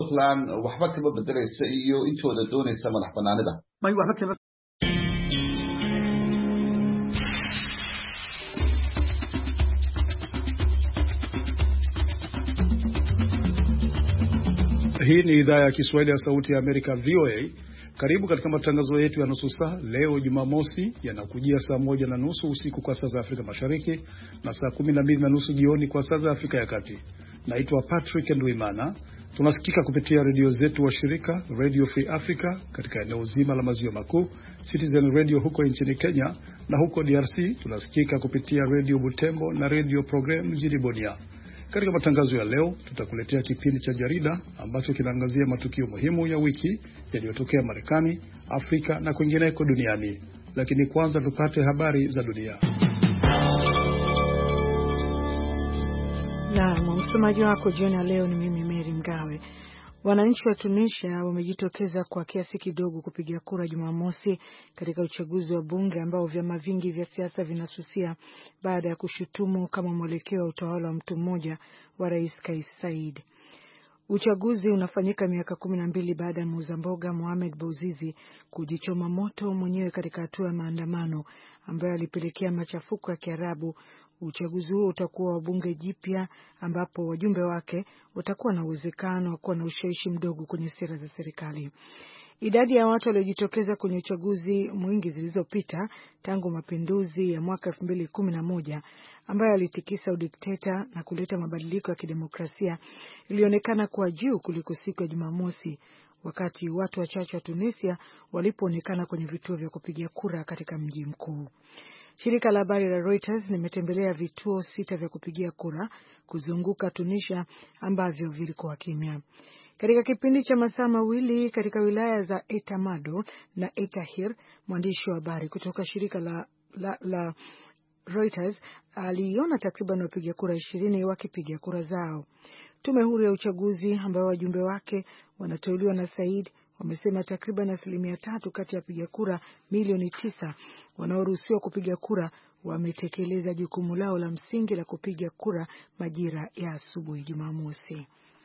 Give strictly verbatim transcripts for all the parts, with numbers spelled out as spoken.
Puntland waxba kama bedelaysa iyo intooda doonaysa madax banaanida. may waxba kama Hii ni idhaa ya Kiswahili ya Sauti ya Amerika V O A. Karibu katika matangazo yetu ya nusu saa leo Jumamosi, yanakujia saa moja na nusu usiku kwa saa za Afrika Mashariki na saa kumi na mbili na nusu jioni kwa saa za Afrika ya Kati. Naitwa Patrick Ndwimana. Tunasikika kupitia redio zetu wa shirika Radio Free Africa katika eneo zima la maziwa makuu, Citizen Radio huko nchini Kenya, na huko D R C tunasikika kupitia Radio Butembo na Radio Program mjini Bunia. Katika matangazo ya leo tutakuletea kipindi cha jarida ambacho kinaangazia matukio muhimu ya wiki yaliyotokea Marekani, Afrika na kwingineko duniani. Lakini kwanza tupate habari za dunia. Na msomaji wako jioni leo ni mimi Mary Mgawe. Wananchi wa Tunisia wamejitokeza kwa kiasi kidogo kupiga kura Jumamosi katika uchaguzi wa bunge ambao vyama vingi vya siasa vinasusia baada ya kushutumu kama mwelekeo wa utawala wa mtu mmoja wa Rais Kais Saied. Uchaguzi unafanyika miaka kumi na mbili baada ya muuza mboga Mohamed Bouzizi kujichoma moto mwenyewe katika hatua ya maandamano ambayo alipelekea machafuko ya Kiarabu. Uchaguzi huo utakuwa wa bunge jipya ambapo wajumbe wake watakuwa na uwezekano wa kuwa na ushawishi mdogo kwenye sera za serikali. Idadi ya watu waliojitokeza kwenye uchaguzi mwingi zilizopita tangu mapinduzi ya mwaka elfu mbili kumi na moja ambayo alitikisa udikteta na kuleta mabadiliko ya kidemokrasia ilionekana kuwa juu kuliko siku ya Jumamosi, wakati watu wachache wa Tunisia walipoonekana kwenye vituo vya kupigia kura katika mji mkuu. Shirika la habari la Reuters limetembelea vituo sita vya kupigia kura kuzunguka Tunisia ambavyo vilikuwa kimya. Katika kipindi cha masaa mawili katika wilaya za Etamado na Etahir, mwandishi wa habari kutoka shirika la, la, la Reuters aliona takriban wapiga kura ishirini wakipiga kura zao. Tume huru ya uchaguzi ambayo wajumbe wake wanateuliwa na Said wamesema takriban asilimia tatu kati ya wapiga kura milioni tisa wanaoruhusiwa kupiga kura wametekeleza jukumu lao la msingi la kupiga kura majira ya asubuhi Jumamosi.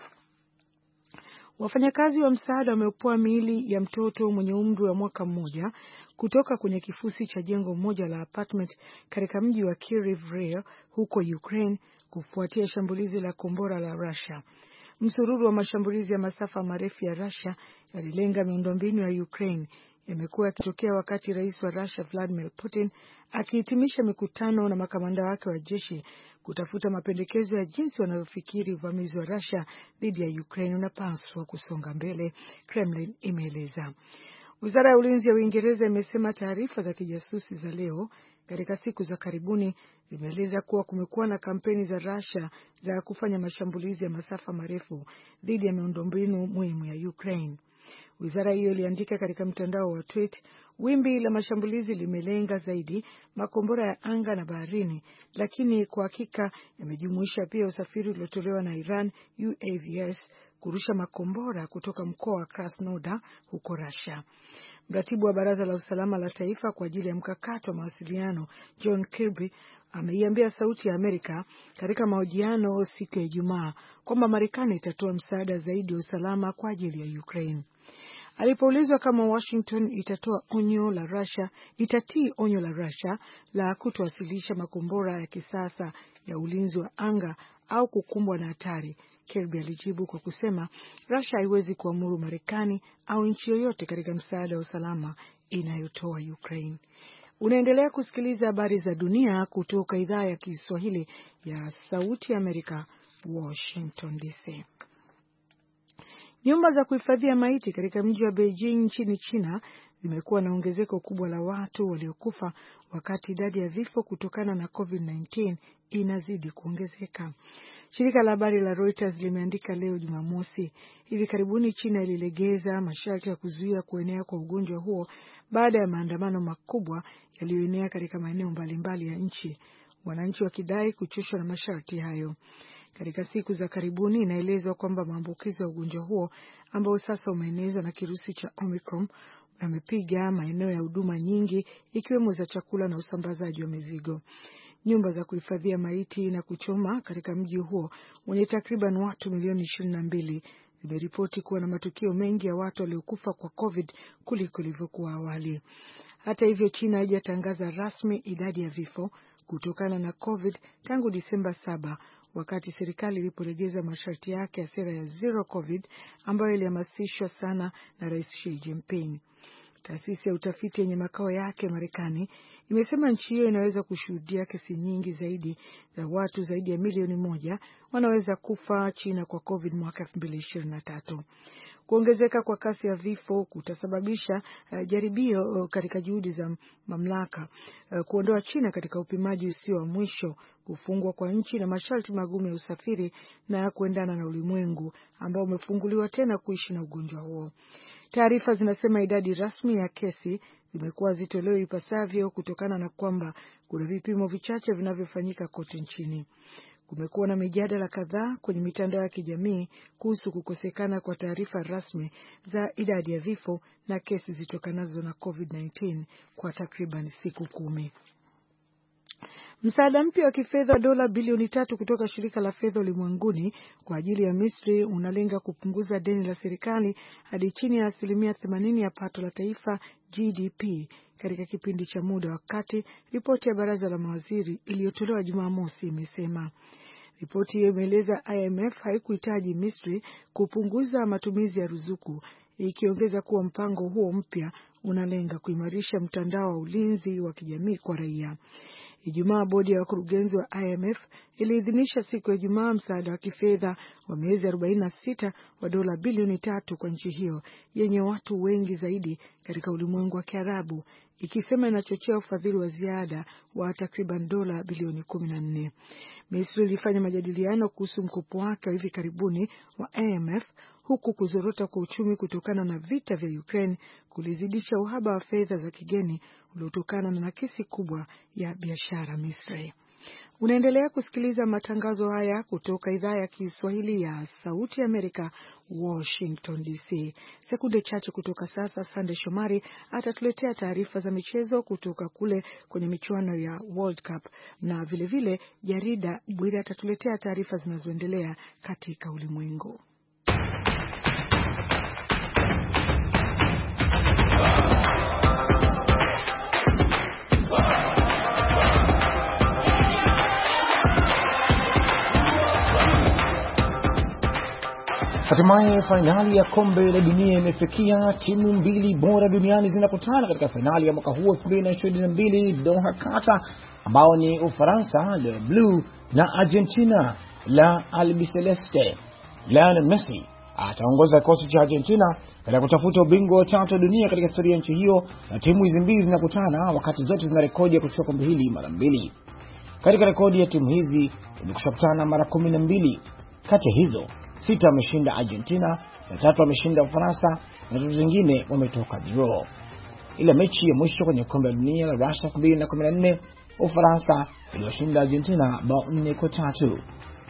Wafanyakazi wa msaada wameopoa miili ya mtoto mwenye umri wa mwaka mmoja kutoka kwenye kifusi cha jengo moja la apartment katika mji wa Kryvyi Rih huko Ukraine kufuatia shambulizi la kombora la Russia. Msururu wa mashambulizi ya masafa marefu ya Russia yalilenga miundombinu ya Ukraine yamekuwa yakitokea wakati rais wa Russia Vladimir Putin akihitimisha mikutano na makamanda wake wa jeshi kutafuta mapendekezo ya jinsi wanavyofikiri uvamizi wa Russia dhidi ya Ukraine unapaswa kusonga mbele, Kremlin imeeleza. Wizara ya Ulinzi ya Uingereza imesema taarifa za kijasusi za leo katika siku za karibuni zimeeleza kuwa kumekuwa na kampeni za Russia za kufanya mashambulizi ya masafa marefu dhidi ya miundombinu muhimu ya Ukraine. Wizara hiyo iliandika katika mtandao wa tweet, wimbi la mashambulizi limelenga zaidi makombora ya anga na baharini, lakini kwa hakika yamejumuisha pia usafiri uliotolewa na Iran U A V S kurusha makombora kutoka mkoa wa Krasnodar huko Russia. Mratibu wa Baraza la Usalama la Taifa kwa ajili ya mkakati wa mawasiliano John Kirby ameiambia Sauti ya Amerika katika mahojiano siku ya Ijumaa kwamba Marekani itatoa msaada zaidi wa usalama kwa ajili ya Ukraine. Alipoulizwa kama Washington itatoa onyo la Russia, itatii onyo la Russia la kutowasilisha makombora ya kisasa ya ulinzi wa anga au kukumbwa na hatari, Kirby alijibu kwa kusema Russia haiwezi kuamuru Marekani au nchi yoyote katika msaada wa usalama inayotoa Ukraine. Unaendelea kusikiliza habari za dunia kutoka idhaa ya Kiswahili ya Sauti ya Amerika, Washington D C. Nyumba za kuhifadhia maiti katika mji wa Beijing nchini China zimekuwa na ongezeko kubwa la watu waliokufa wakati idadi ya vifo kutokana na COVID nineteen inazidi kuongezeka. Shirika la habari la Reuters limeandika leo Jumamosi, hivi karibuni China ililegeza masharti ya kuzuia kuenea kwa ugonjwa huo baada ya maandamano makubwa yaliyoenea katika maeneo mbalimbali ya nchi, wananchi wakidai kuchoshwa na masharti hayo. Katika siku za karibuni inaelezwa kwamba maambukizo ya ugonjwa huo ambao sasa umeenezwa na kirusi cha Omicron yamepiga maeneo ya huduma nyingi ikiwemo za chakula na usambazaji wa mizigo. Nyumba za kuhifadhia maiti na kuchoma katika mji huo wenye takriban watu milioni ishirini na mbili imeripoti kuwa na matukio mengi ya watu waliokufa kwa COVID kuliko ilivyokuwa awali. Hata hivyo, China haijatangaza rasmi idadi ya vifo kutokana na COVID tangu Disemba saba, wakati serikali ilipolegeza masharti yake ya sera ya zero COVID ambayo ilihamasishwa sana na Rais Xi Jinping. Taasisi ya utafiti yenye makao yake Marekani imesema nchi hiyo inaweza kushuhudia kesi nyingi zaidi za watu zaidi ya milioni moja wanaweza kufa China kwa COVID mwaka elfu mbili ishirini na tatu. Kuongezeka kwa kasi ya vifo kutasababisha uh, jaribio uh, katika juhudi za mamlaka uh, kuondoa China katika upimaji usio wa mwisho, kufungwa kwa nchi na masharti magumu ya usafiri na kuendana na ulimwengu ambao umefunguliwa tena kuishi na ugonjwa huo. Taarifa zinasema idadi rasmi ya kesi zimekuwa zitolewe ipasavyo kutokana na kwamba kuna vipimo vichache vinavyofanyika kote nchini. Kumekuwa na mijadala kadhaa kwenye mitandao ya kijamii kuhusu kukosekana kwa taarifa rasmi za idadi ya vifo na kesi zitokanazo na COVID nineteen kwa takriban siku kumi. Msaada mpya wa kifedha wa dola bilioni tatu kutoka shirika la fedha ulimwenguni kwa ajili ya Misri unalenga kupunguza deni la serikali hadi chini ya asilimia themanini ya pato la taifa G D P katika kipindi cha muda wa kati, ripoti ya baraza la mawaziri iliyotolewa Jumamosi imesema. Ripoti hiyo imeeleza I M F haikuhitaji Misri kupunguza matumizi ya ruzuku, ikiongeza kuwa mpango huo mpya unalenga kuimarisha mtandao wa ulinzi wa kijamii kwa raia. Ijumaa, bodi ya wakurugenzi wa I M F iliidhinisha siku ya Ijumaa msaada wa kifedha wa miezi arobaini na sita wa dola bilioni tatu kwa nchi hiyo yenye watu wengi zaidi katika ulimwengu wa Kiarabu, ikisema inachochea ufadhili wa ziada wa takriban dola bilioni kumi na nne. Misri ilifanya majadiliano kuhusu mkopo wake wa hivi karibuni wa I M F, huku kuzorota kwa uchumi kutokana na vita vya Ukraine kulizidisha uhaba wa fedha za kigeni uliotokana na nakisi kubwa ya biashara Misri. Unaendelea kusikiliza matangazo haya kutoka idhaa ya Kiswahili ya Sauti ya Amerika, Washington D C. Sekunde chache kutoka sasa, Sande Shomari atatuletea taarifa za michezo kutoka kule kwenye michuano ya World Cup, na vile vile jarida Bwire atatuletea taarifa zinazoendelea katika ulimwengu. Hatimaye fainali ya kombe la dunia imefikia. Timu mbili bora duniani zinakutana katika fainali ya mwaka huu elfu mbili ishirini na mbili Doha, Qatar, ambao ni Ufaransa Le Bleu na Argentina la Albiceleste. Lionel Messi ataongoza kikosi cha Argentina katika kutafuta ubingwa wa tatu wa dunia katika historia ya nchi hiyo, na timu hizi mbili zinakutana wakati zote zina rekodi ya kuchukua kombe hili mara mbili. Katika rekodi ya timu hizi zimekutana mara kumi na mbili. Kati ya hizo sita wameshinda Argentina na tatu wameshinda Ufaransa na tatu zingine wametoka draw. Ile mechi ya mwisho kwenye kombe la dunia la Russia elfu mbili kumi na nne, Ufaransa iliwashinda Argentina bao nne kwa tatu.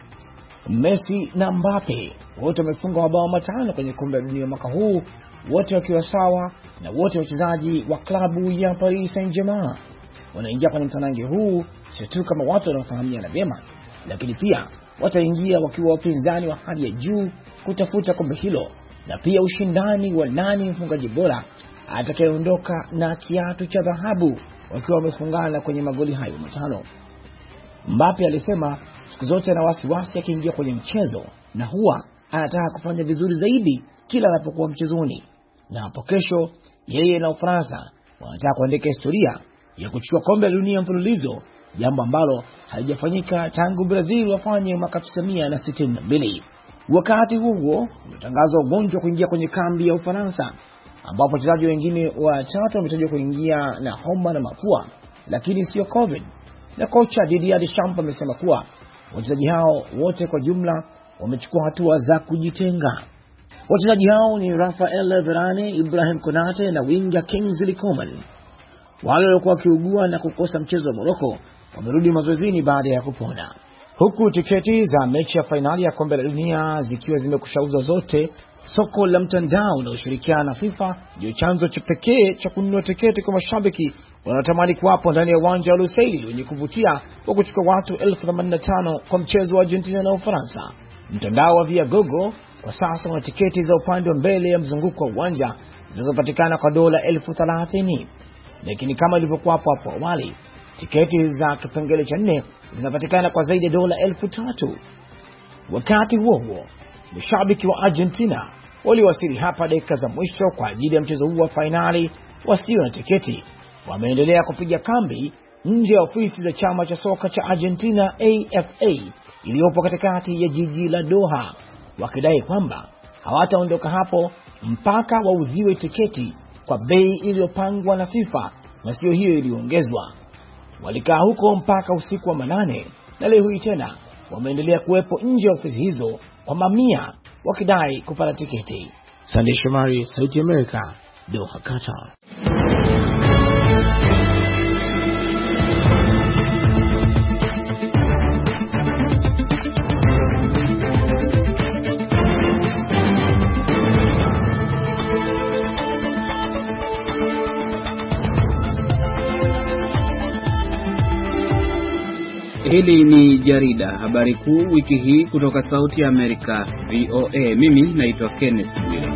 Messi na Mbappe wote wamefunga mabao matano kwenye kombe la dunia mwaka huu, wote wakiwa sawa na wote wachezaji wa klabu ya Paris Saint-Germain. Wanaingia kwenye mtanange huu sio tu kama watu wanaofahamiana vyema, lakini pia wataingia wakiwa wapinzani wa hali ya juu kutafuta kombe hilo, na pia ushindani wa nani mfungaji bora atakayeondoka na kiatu cha dhahabu wakiwa wamefungana kwenye magoli hayo matano. Mbappe alisema siku zote ana wasiwasi akiingia kwenye mchezo na huwa anataka kufanya vizuri zaidi kila anapokuwa mchezoni, na hapo kesho yeye na Ufaransa wanataka kuandika historia ya kuchukua kombe la dunia mfululizo, jambo ambalo halijafanyika tangu Brazil wafanye mwaka elfu tisa mia sitini na mbili. Wakati huo umetangazwa ugonjwa kuingia kwenye kambi ya Ufaransa, ambapo wachezaji wengine watatu wametajwa kuingia na homa na mafua, lakini sio COVID. Na kocha Didier Deschamps amesema kuwa wachezaji hao wote kwa jumla wamechukua hatua za kujitenga. Wachezaji hao ni Raphael Varane, Ibrahim Konate na winga Kingsley Coman. Wale waliokuwa wakiugua na kukosa mchezo wa Morocco wamerudi mazoezini baada ya kupona. Huku tiketi za mechi ya fainali ya kombe la dunia zikiwa zimekushauzwa zote, soko la mtandao na ushirikiano na FIFA ndio chanzo cha pekee cha kununua tiketi kwa mashabiki wanaotamani kuwapo ndani ya uwanja wa Lusail wenye kuvutia wa kuchukua watu elfu themanini na tano kwa mchezo wa Argentina na Ufaransa. Mtandao wa Viagogo kwa sasa wana tiketi za upande wa mbele ya mzunguko wa uwanja zinazopatikana kwa dola elfu thelathini, lakini kama ilivyokuwa hapo hapo awali, tiketi za kipengele cha nne zinapatikana kwa zaidi ya dola elfu tatu. Wakati huo huo, mashabiki wa Argentina waliowasili hapa dakika za mwisho kwa ajili ya mchezo huu wa fainali wasio na tiketi wameendelea kupiga kambi nje ya ofisi za chama cha soka cha Argentina A F A iliyopo katikati ya jiji la Doha, wakidai kwamba hawataondoka hapo mpaka wauziwe tiketi kwa bei iliyopangwa na FIFA na sio hiyo iliyoongezwa. Walikaa huko mpaka usiku wa manane na leo hii tena wameendelea kuwepo nje ya ofisi hizo kwa mamia wakidai kupata tiketi. Sunday Shomari, Sauti America, Doha, Qatar. Hili ni jarida habari kuu wiki hii kutoka Sauti ya Amerika V O A. Mimi naitwa Kenneth Bwire.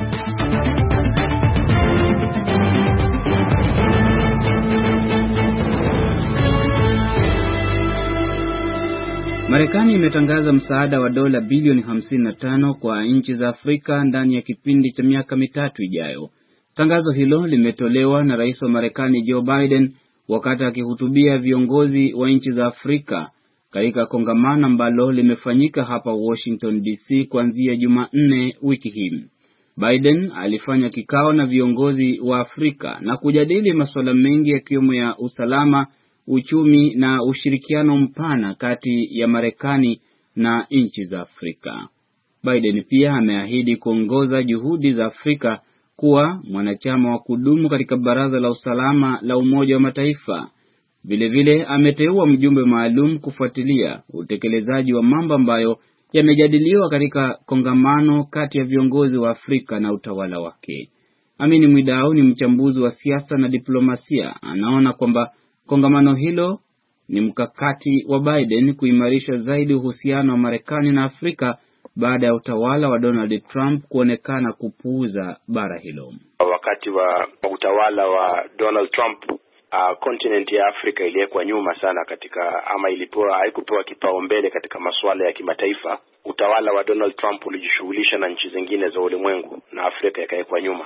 Marekani imetangaza msaada wa dola bilioni hamsini na tano kwa nchi za Afrika ndani ya kipindi cha miaka mitatu ijayo. Tangazo hilo limetolewa na Rais wa Marekani Joe Biden wakati akihutubia viongozi wa nchi za Afrika katika kongamano ambalo limefanyika hapa Washington D C kuanzia Jumanne wiki hii. Biden alifanya kikao na viongozi wa Afrika na kujadili masuala mengi yakiwemo ya usalama, uchumi na ushirikiano mpana kati ya Marekani na nchi za Afrika. Biden pia ameahidi kuongoza juhudi za Afrika kuwa mwanachama wa kudumu katika Baraza la Usalama la Umoja wa Mataifa. Vile vile ameteua mjumbe maalum kufuatilia utekelezaji wa mambo ambayo yamejadiliwa katika kongamano kati ya viongozi wa Afrika na utawala wake. Amini Mwidau ni mchambuzi wa siasa na diplomasia. Anaona kwamba kongamano hilo ni mkakati wa Biden kuimarisha zaidi uhusiano wa Marekani na Afrika baada ya utawala wa Donald Trump kuonekana kupuuza bara hilo. Wakati wa utawala wa Donald Trump, uh, continent ya Afrika iliwekwa nyuma sana katika ama ilipewa haikupewa kipaumbele katika masuala ya kimataifa. Utawala wa Donald Trump ulijishughulisha na nchi zingine za ulimwengu na Afrika ikawekwa nyuma.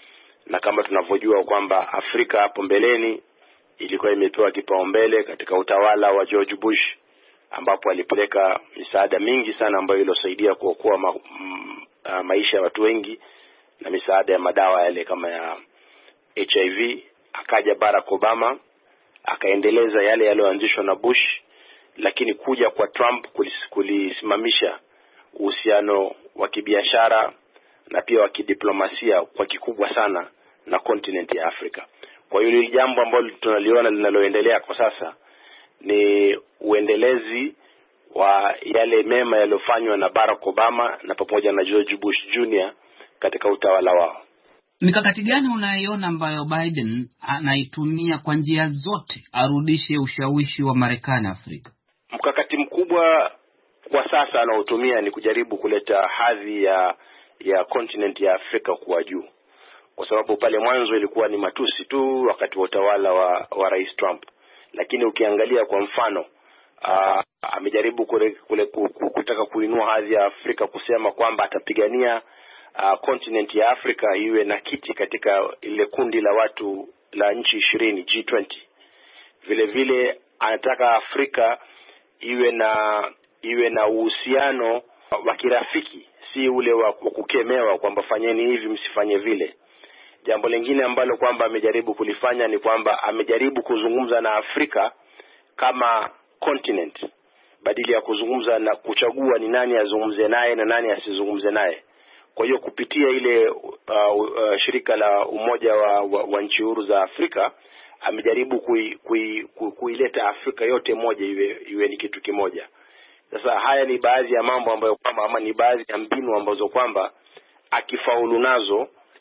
Na kama tunavyojua kwamba Afrika hapo mbeleni ilikuwa imepewa kipaumbele katika utawala wa George Bush, ambapo alipeleka misaada mingi sana ambayo ilosaidia kuokoa ma, ma, maisha ya watu wengi na misaada ya madawa yale kama ya H I V. Akaja Barack Obama akaendeleza yale yaliyoanzishwa na Bush, lakini kuja kwa Trump kulisimamisha uhusiano wa kibiashara na pia wa kidiplomasia kwa kikubwa sana na continent ya Afrika. Kwa hiyo hili jambo ambalo tunaliona linaloendelea kwa sasa ni uendelezi wa yale mema yaliyofanywa na Barack Obama na pamoja na George Bush Junior katika utawala wao. Mikakati gani unaiona ambayo Biden anaitumia kwa njia zote arudishe ushawishi wa Marekani Afrika? Mkakati mkubwa kwa sasa anaotumia ni kujaribu kuleta hadhi ya ya continent ya Afrika kuwa juu. Kwa sababu pale mwanzo ilikuwa ni matusi tu wakati wa utawala wa, wa Rais Trump. Lakini ukiangalia kwa mfano, uh, amejaribu kule, kule kutaka kuinua hadhi ya Afrika, kusema kwamba atapigania uh, continent ya Afrika iwe na kiti katika ile kundi la watu la nchi ishirini G twenty. Vile vile anataka Afrika iwe na iwe na uhusiano wa kirafiki, si ule wa kukemewa kwamba fanyeni hivi msifanye vile. Jambo lingine ambalo kwamba amejaribu kulifanya ni kwamba amejaribu kuzungumza na Afrika kama continent, badala ya kuzungumza na kuchagua ni nani azungumze naye na nani asizungumze naye. Kwa hiyo kupitia ile uh, uh, shirika la umoja wa, wa, wa nchi huru za Afrika amejaribu kui, kui, kui, kuileta Afrika yote moja iwe, iwe ni kitu kimoja. Sasa haya ni baadhi ya mambo ambayo kwamba ama ni baadhi ya mbinu ambazo kwamba akifaulu nazo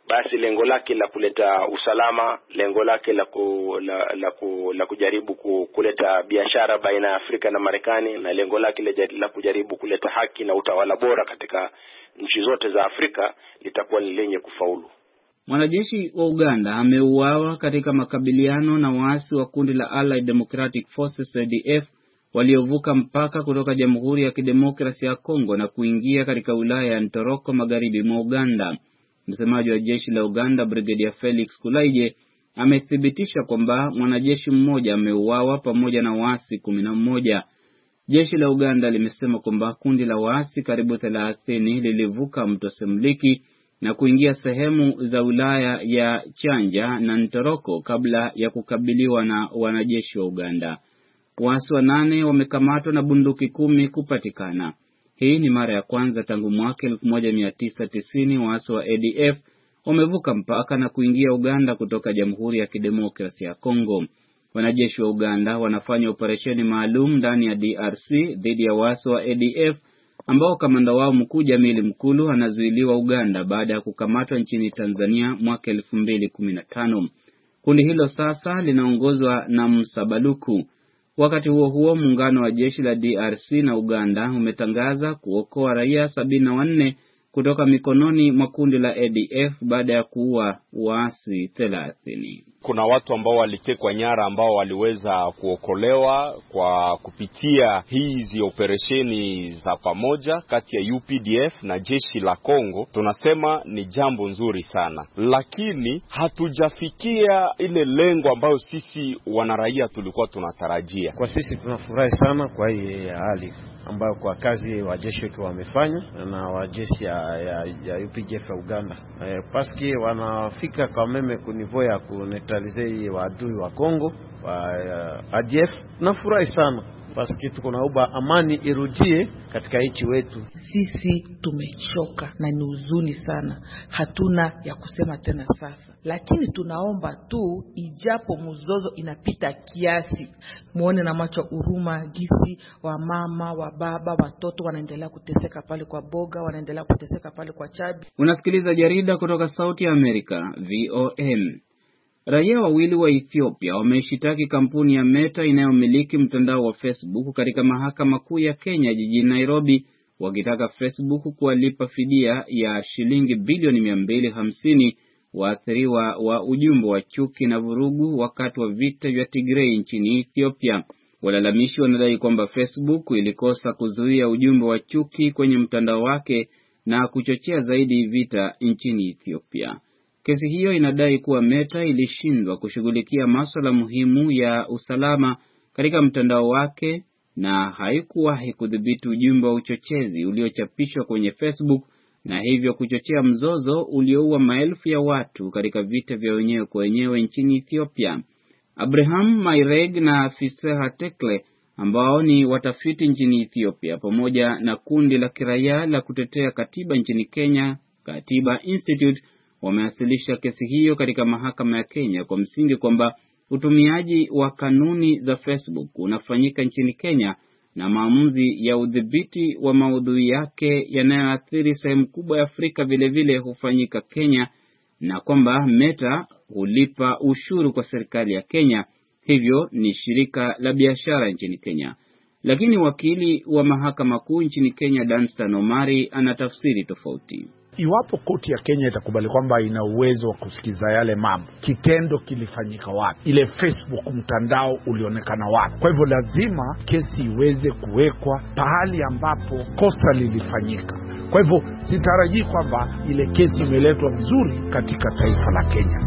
basi lengo lake la kuleta usalama, lengo lake la ku, la, la, ku, la kujaribu ku, kuleta biashara baina ya Afrika na Marekani, na lengo lake la kujaribu kuleta haki na utawala bora katika nchi zote za Afrika litakuwa ni lenye kufaulu. Mwanajeshi wa Uganda ameuawa katika makabiliano na waasi wa kundi la Allied Democratic Forces A D F waliovuka mpaka kutoka Jamhuri ya Kidemokrasia ya Kongo na kuingia katika wilaya ya Ntoroko magharibi mwa Uganda. Msemaji wa jeshi la Uganda Brigadier Felix Kulaije amethibitisha kwamba mwanajeshi mmoja ameuawa pamoja na waasi kumi na mmoja. Jeshi la Uganda limesema kwamba kundi la waasi karibu thelathini lilivuka mto Semliki na kuingia sehemu za wilaya ya Chanja na Ntoroko kabla ya kukabiliwa na wanajeshi wa Uganda. Waasi wanane wamekamatwa na bunduki kumi kupatikana. Hii ni mara ya kwanza tangu mwaka elfu moja mia tisa tisini waasi wa A D F wamevuka mpaka na kuingia Uganda kutoka Jamhuri ya Kidemokrasia ya Kongo. Wanajeshi wa Uganda wanafanya operesheni maalum ndani ya D R C dhidi ya waasi wa A D F ambao kamanda wao mkuu Jamili Mkulu anazuiliwa Uganda baada ya kukamatwa nchini Tanzania mwaka elfu mbili kumi na tano. Kundi hilo sasa linaongozwa na Msabaluku. Wakati huo huo, muungano wa jeshi la D R C na Uganda umetangaza kuokoa raia sabini na wanne kutoka mikononi mwa kundi la A D F baada ya kuua waasi thelathini. Kuna watu ambao walitekwa nyara ambao waliweza kuokolewa kwa kupitia hizi operesheni za pamoja kati ya U P D F na jeshi la Kongo. Tunasema ni jambo nzuri sana, lakini hatujafikia ile lengo ambayo sisi wanaraia tulikuwa tunatarajia. Kwa sisi tunafurahi sana kwa hii hali ambayo kwa kazi wa jeshi wetu wamefanya na wa jeshi ya, ya, ya U P D F ya Uganda. E, paski wanafika kwa meme kunivo ya kuneutralize waadui wa Kongo wa uh, A D F. Tunafurahi sana paski tuko naomba amani irudie katika nchi wetu. Sisi tumechoka na ni huzuni sana, hatuna ya kusema tena sasa, lakini tunaomba tu ijapo mzozo inapita kiasi, muone na macho huruma gisi wa mama, wa baba, watoto wanaendelea kuteseka pale kwa Boga, wanaendelea kuteseka pale kwa Chabi. Unasikiliza jarida kutoka Sauti ya Amerika V O M. Raia wawili wa Ethiopia wameshitaki kampuni ya Meta inayomiliki mtandao wa Facebook katika mahakama kuu ya Kenya jijini Nairobi, wakitaka Facebook kuwalipa fidia ya shilingi bilioni mia mbili hamsini waathiriwa wa ujumbe wa chuki na vurugu wakati wa vita vya Tigray nchini Ethiopia. Walalamishi wanadai kwamba Facebook ilikosa kuzuia ujumbe wa chuki kwenye mtandao wake na kuchochea zaidi vita nchini Ethiopia. Kesi hiyo inadai kuwa Meta ilishindwa kushughulikia masuala muhimu ya usalama katika mtandao wake na haikuwahi kudhibiti ujumbe wa uchochezi uliochapishwa kwenye Facebook na hivyo kuchochea mzozo ulioua maelfu ya watu katika vita vya wenyewe kwa wenyewe nchini Ethiopia. Abraham Maireg na Fiseha Tekle ambao ni watafiti nchini Ethiopia pamoja na kundi la kiraia la kutetea katiba nchini Kenya, Katiba Institute, wamewasilisha kesi hiyo katika mahakama ya Kenya kwa msingi kwamba utumiaji wa kanuni za Facebook unafanyika nchini Kenya na maamuzi ya udhibiti wa maudhui yake yanayoathiri sehemu kubwa ya Afrika vile vile hufanyika Kenya, na kwamba Meta hulipa ushuru kwa serikali ya Kenya, hivyo ni shirika la biashara nchini Kenya. Lakini wakili wa mahakama kuu nchini Kenya Danstan Omari anatafsiri tofauti. Iwapo koti ya Kenya itakubali kwamba ina uwezo wa kusikiza yale mambo, kitendo kilifanyika wapi, ile Facebook mtandao ulionekana wapi, kwa hivyo lazima kesi iweze kuwekwa pahali ambapo kosa lilifanyika. Kwa hivyo sitarajii kwamba ile kesi imeletwa vizuri katika taifa la Kenya.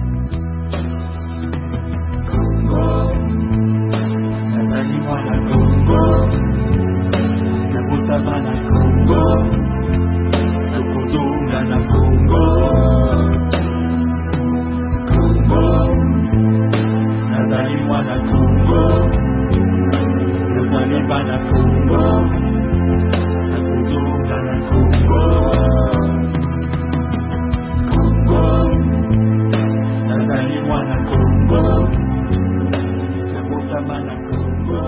Kongo, nazaliwa na Kongo, nakutana na Kongo, tukudunga na Kongo. Kongo, nazaliwa na Kongo, nazaliwa na Kongo, tukudunga na Kongo. Kongo, nazaliwa na Kongo, nakutana na Kongo.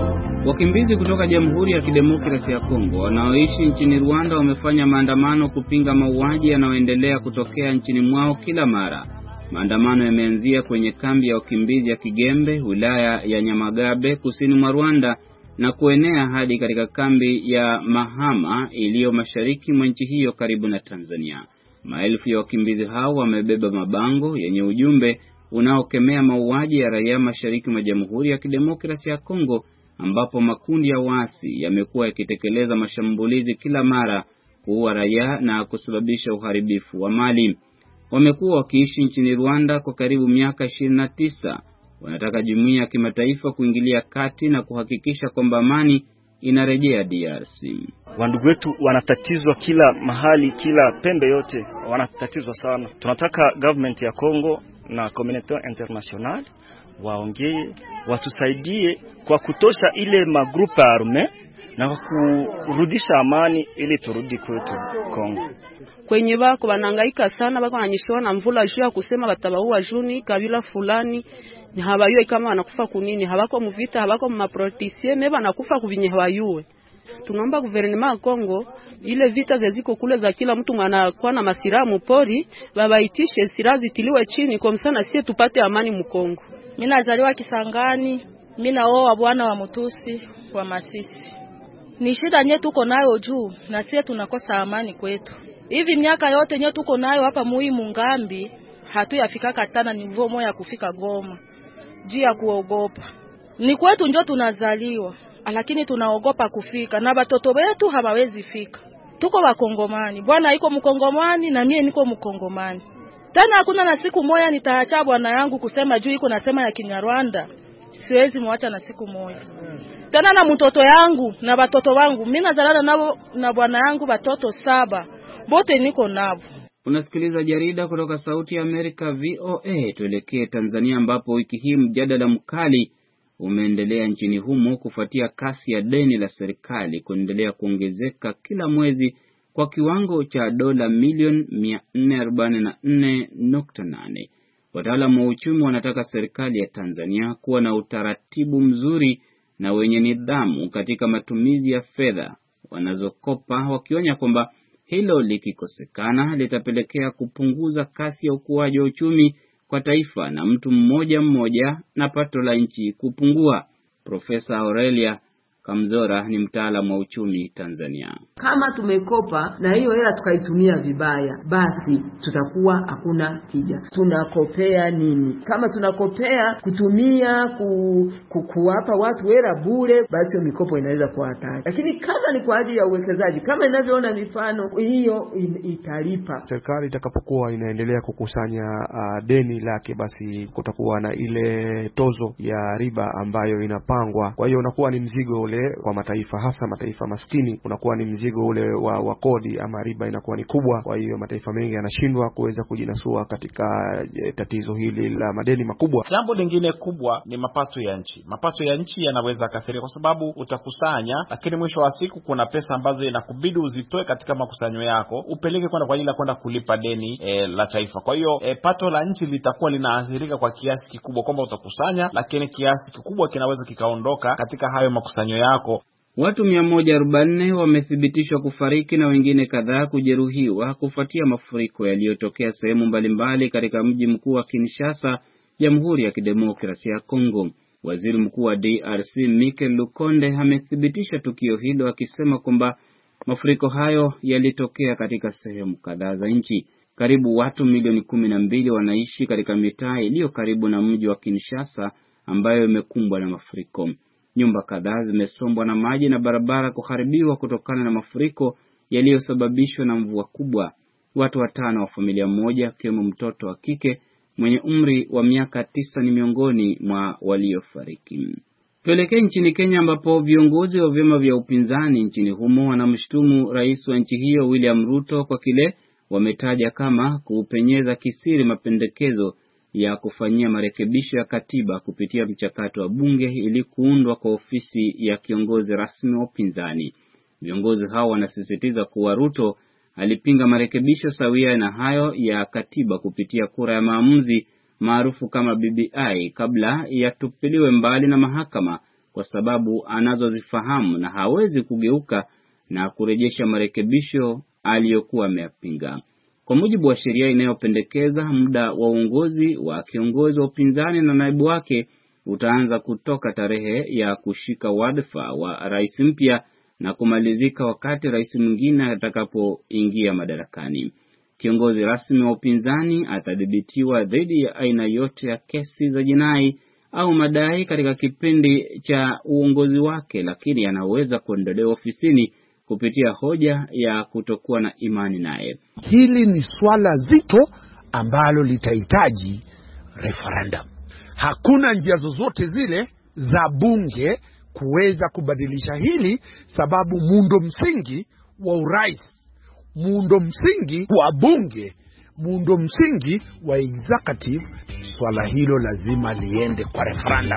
Wakimbizi kutoka Jamhuri ya Kidemokrasia ya Kongo wanaoishi nchini Rwanda wamefanya maandamano kupinga mauaji yanayoendelea kutokea nchini mwao kila mara. Maandamano yameanzia kwenye kambi ya wakimbizi ya Kigembe, wilaya ya Nyamagabe, kusini mwa Rwanda, na kuenea hadi katika kambi ya Mahama iliyo mashariki mwa nchi hiyo karibu na Tanzania. Maelfu ya wakimbizi hao wamebeba mabango yenye ujumbe unaokemea mauaji ya raia mashariki mwa Jamhuri ya Kidemokrasia ya Kongo, ambapo makundi ya waasi yamekuwa yakitekeleza mashambulizi kila mara, kuua raia na kusababisha uharibifu wa mali. Wamekuwa wakiishi nchini Rwanda kwa karibu miaka ishirini na tisa. Wanataka jumuiya ya kimataifa kuingilia kati na kuhakikisha kwamba amani inarejea D R C. Wandugu wetu wanatatizwa kila mahali, kila pembe yote wanatatizwa sana. Tunataka government ya Kongo na community international waongee, watusaidie kwa kutosha ile magrupa arme na kurudisha amani ili turudi kwetu Kongo. Kwenye bako banangaika sana, bako wananyeshewa na mvula juu ya kusema batabaua juni kabila fulani, ni habayue kama wanakufa kunini, habako mvita, habako maprotisie, meba wanakufa kubinye habayue. Tunaomba guvernema ya Kongo, ile vita zeziko kule za kila mtu anakuwa na masiramu pori, babaitishe sirazi tiliwe chini kwa msana sie tupate amani mkongo. Mimi nazaliwa Kisangani, mimi naoa bwana wa Mutusi wa Masisi. Ni shida nye tuko nayo juu na sie tunakosa amani kwetu. Hivi miaka yote nye tuko nayo hapa muhimu ngambi, hatuyafika katana nivo moja kufika Goma. Juu ya kuogopa. Ni kwetu ndio tunazaliwa, lakini tunaogopa kufika na watoto wetu hawawezi fika. Tuko wakongomani, bwana iko mkongomani na mie niko mkongomani. Tena hakuna na siku moja nitaacha bwana yangu kusema juu iko nasema ya Kinyarwanda. Siwezi muacha na siku moja. Tena na mtoto yangu na watoto wangu, mimi nazalana nao na bwana yangu watoto saba. Bote niko nabo. Unasikiliza jarida kutoka Sauti ya Amerika V O A. Tuelekee Tanzania ambapo wiki hii mjadala mkali umeendelea nchini humo kufuatia kasi ya deni la serikali kuendelea kuongezeka kila mwezi kwa kiwango cha dola milioni mia nne arobaini na nne nukta nane. Wataalamu wa uchumi wanataka serikali ya Tanzania kuwa na utaratibu mzuri na wenye nidhamu katika matumizi ya fedha wanazokopa, wakionya kwamba hilo likikosekana litapelekea kupunguza kasi ya ukuaji wa uchumi kwa taifa na mtu mmoja mmoja na pato la nchi kupungua. Profesa Aurelia Kamzora ni mtaalamu wa uchumi Tanzania. Kama tumekopa na hiyo hela tukaitumia vibaya, basi tutakuwa hakuna tija. Tunakopea nini? Kama tunakopea kutumia ku, ku, kuwapa watu hela bure, basi hiyo mikopo inaweza kuwa hatari. Lakini kama ni kwa ajili ya uwekezaji, kama inavyoona mifano hiyo, italipa. Serikali itakapokuwa inaendelea kukusanya uh, deni lake, basi kutakuwa na ile tozo ya riba ambayo inapangwa. Kwa hiyo unakuwa ni mzigo ule kwa mataifa, hasa mataifa maskini, unakuwa ni mzigo ule wa, wa kodi ama riba inakuwa ni kubwa. Kwa hiyo mataifa mengi yanashindwa kuweza kujinasua katika e, tatizo hili la madeni makubwa. Jambo lingine kubwa ni mapato ya nchi. Mapato ya nchi yanaweza kathiri kwa sababu utakusanya, lakini mwisho wa siku kuna pesa ambazo inakubidi uzitoe katika makusanyo yako upeleke kwenda kwa ajili ya kwenda kulipa deni e, la taifa. Kwa hiyo e, pato la nchi litakuwa linaathirika kwa kiasi kikubwa, kwamba utakusanya lakini kiasi kikubwa kinaweza kikaondoka katika hayo makusanyo yako. Watu mia moja arobaini wamethibitishwa kufariki na wengine kadhaa kujeruhiwa kufuatia mafuriko yaliyotokea sehemu mbalimbali katika mji mkuu wa Kinshasa, Jamhuri ya Kidemokrasia ya Kongo. Waziri Mkuu wa D R C Mikel Lukonde amethibitisha tukio hilo akisema kwamba mafuriko hayo yalitokea katika sehemu kadhaa za nchi. Karibu watu milioni kumi na mbili wanaishi katika mitaa iliyo karibu na mji wa Kinshasa ambayo imekumbwa na mafuriko. Nyumba kadhaa zimesombwa na maji na barabara kuharibiwa kutokana na mafuriko yaliyosababishwa na mvua kubwa. Watu watano wa familia moja, akiwemo mtoto wa kike mwenye umri wa miaka tisa, ni miongoni mwa waliofariki. Tuelekee nchini Kenya ambapo viongozi wa vyama vya upinzani nchini humo wanamshutumu rais wa nchi hiyo William Ruto kwa kile wametaja kama kupenyeza kisiri mapendekezo ya kufanyia marekebisho ya katiba kupitia mchakato wa bunge ili kuundwa kwa ofisi ya kiongozi rasmi wa upinzani. Viongozi hao wanasisitiza kuwa Ruto alipinga marekebisho sawia na hayo ya katiba kupitia kura ya maamuzi maarufu kama B B I kabla ya tupiliwe mbali na mahakama kwa sababu anazozifahamu na hawezi kugeuka na kurejesha marekebisho aliyokuwa ameyapinga. Kwa mujibu wa sheria inayopendekeza, muda wa uongozi wa kiongozi wa upinzani na naibu wake utaanza kutoka tarehe ya kushika wadhifa wa rais mpya na kumalizika wakati rais mwingine atakapoingia madarakani. Kiongozi rasmi wa upinzani atadhibitiwa dhidi ya aina yote ya kesi za jinai au madai katika kipindi cha uongozi wake, lakini anaweza kuondolewa ofisini kupitia hoja ya kutokuwa na imani naye. Hili ni swala zito ambalo litahitaji referendum. Hakuna njia zozote zile za bunge kuweza kubadilisha hili, sababu muundo msingi wa urais, muundo msingi wa bunge, muundo msingi wa executive, swala hilo lazima liende kwa referendum.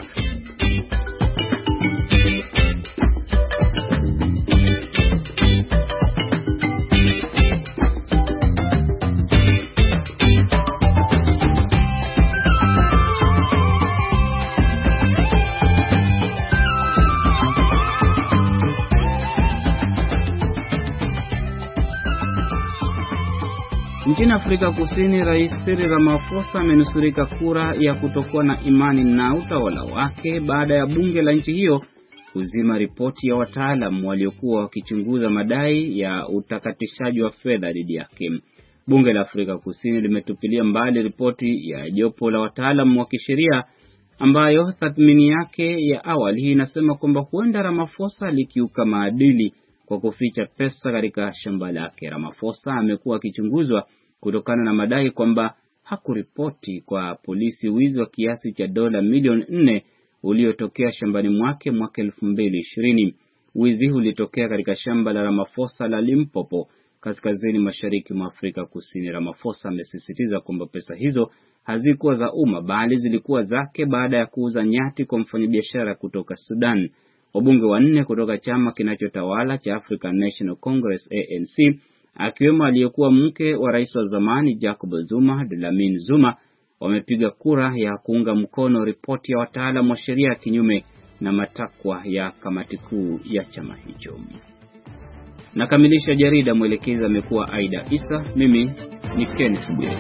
Nchini Afrika Kusini, Rais Cyril Ramaphosa amenusurika kura ya kutokuwa na imani na utawala wake baada ya bunge la nchi hiyo kuzima ripoti ya wataalamu waliokuwa wakichunguza madai ya utakatishaji wa fedha dhidi yake. Bunge la Afrika Kusini limetupilia mbali ripoti ya jopo la wataalamu wa kisheria ambayo tathmini yake ya awali inasema kwamba huenda Ramaphosa alikiuka maadili kwa kuficha pesa katika shamba lake. Ramaphosa amekuwa akichunguzwa kutokana na madai kwamba hakuripoti kwa polisi wizi wa kiasi cha dola milioni nne uliotokea shambani mwake mwaka elfu mbili ishirini. Wizi ulitokea katika shamba la Ramaphosa la Limpopo, kaskazini mashariki mwa Afrika Kusini. Ramaphosa amesisitiza kwamba pesa hizo hazikuwa za umma bali zilikuwa zake baada ya kuuza nyati kwa mfanyabiashara kutoka Sudan. Wabunge wanne kutoka chama kinachotawala cha African National Congress A N C, akiwemo aliyekuwa mke wa rais wa zamani Jacob Zuma, Dlamini Zuma, wamepiga kura ya kuunga mkono ripoti ya wataalamu wa sheria kinyume na matakwa ya kamati kuu ya chama hicho. Nakamilisha jarida, mwelekezi amekuwa Aida Isa, mimi ni Kenneth Bwire.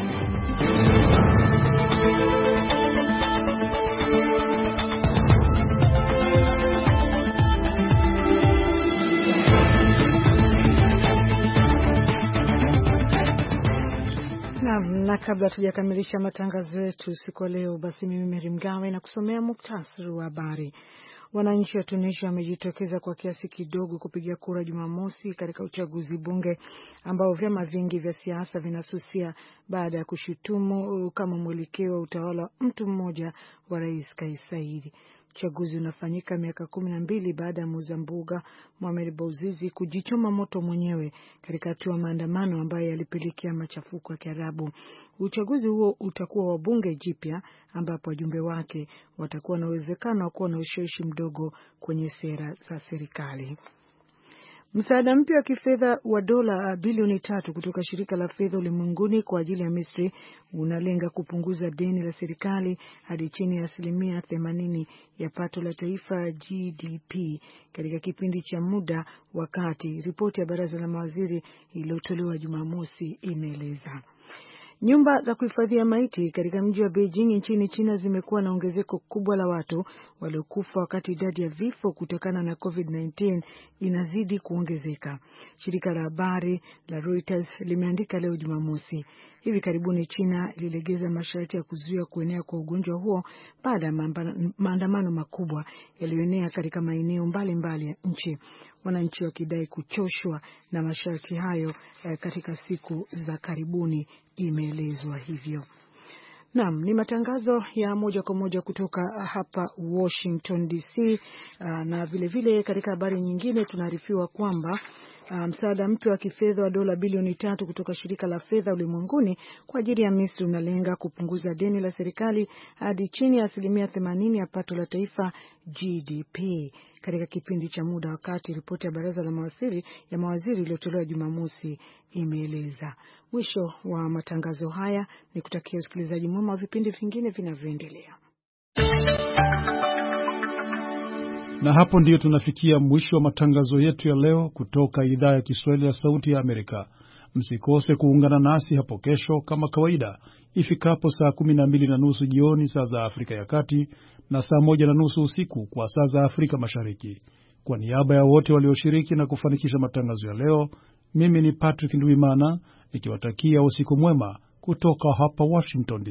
Na kabla tujakamilisha matangazo yetu siku leo, basi mimi Mary Mgawe na kusomea muktasari wa habari. Wananchi wa Tunisia wamejitokeza kwa kiasi kidogo kupiga kura Jumamosi katika uchaguzi bunge ambao vyama vingi vya siasa vinasusia baada ya kushutumu kama mwelekeo wa utawala wa mtu mmoja wa Rais Kais Saied. Uchaguzi unafanyika miaka kumi na mbili baada ya Muzambuga Mohamed Bouazizi kujichoma moto mwenyewe katika hatua maandamano ambayo yalipelekea machafuko ya Kiarabu. Uchaguzi huo utakuwa wa bunge jipya ambapo wajumbe wake watakuwa na uwezekano wa kuwa na ushawishi mdogo kwenye sera za serikali. Msaada mpya wa kifedha wa dola bilioni tatu kutoka shirika la fedha ulimwenguni kwa ajili ya Misri unalenga kupunguza deni la serikali hadi chini ya asilimia themanini ya pato la taifa G D P katika kipindi cha muda wakati, ripoti ya baraza la mawaziri iliyotolewa Jumamosi imeeleza. Nyumba za kuhifadhia maiti katika mji wa Beijing nchini China zimekuwa na ongezeko kubwa la watu waliokufa wakati idadi ya vifo kutokana na COVID nineteen inazidi kuongezeka. Shirika la habari la Reuters limeandika leo Jumamosi. Hivi karibuni China ililegeza masharti ya kuzuia kuenea kwa ugonjwa huo baada ya maandamano makubwa yaliyoenea katika maeneo mbalimbali ya nchi. Wananchi wakidai kuchoshwa na masharti hayo eh, katika siku za karibuni, imeelezwa hivyo. Naam, ni matangazo ya moja kwa moja kutoka hapa Washington D C. Uh, na vile vile katika habari nyingine tunaarifiwa kwamba uh, msaada mpya wa kifedha wa dola bilioni tatu kutoka shirika la fedha ulimwenguni kwa ajili ya Misri unalenga kupunguza deni la serikali hadi chini ya asilimia themanini ya pato la taifa G D P katika kipindi cha muda wakati, ripoti ya baraza la mawaziri ya mawaziri iliyotolewa Jumamosi imeeleza. Mwisho wa matangazo haya, ni kutakia usikilizaji mwema wa vipindi vingine vinavyoendelea. Na hapo ndiyo tunafikia mwisho wa matangazo yetu ya leo kutoka idhaa ya Kiswahili ya Sauti ya Amerika. Msikose kuungana nasi hapo kesho kama kawaida ifikapo saa kumi na mbili na nusu jioni saa za Afrika ya Kati na saa moja na nusu usiku kwa saa za Afrika Mashariki. Kwa niaba ya wote walioshiriki na kufanikisha matangazo ya leo, mimi ni Patrick Ndwimana nikiwatakia usiku mwema kutoka hapa Washington.